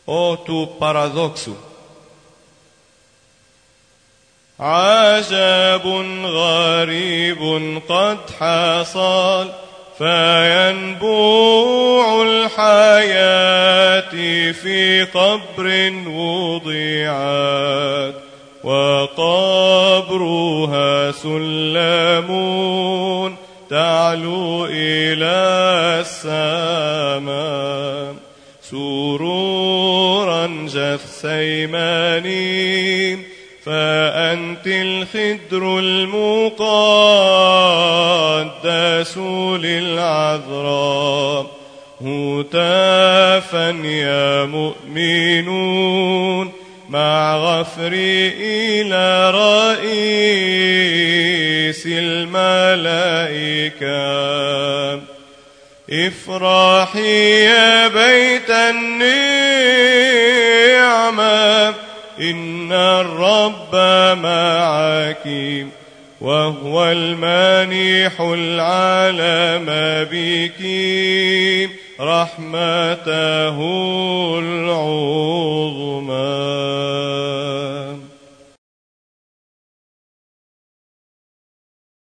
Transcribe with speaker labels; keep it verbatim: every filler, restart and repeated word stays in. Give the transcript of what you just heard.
Speaker 1: O του παραδόξου. عجب غريب قد حصل فينبوع الحياة في قبر وضعت وقبرها سلم تعلو إلى السماء سرورا جثيماني فأنت الخدر المقدس للعذراء هتافا يا مؤمنون مع غفري إلى رئيس الملائكة افرحي يا بيت النعمة إن الرب معك وهو المانح العالم بك رحمته العظيمة.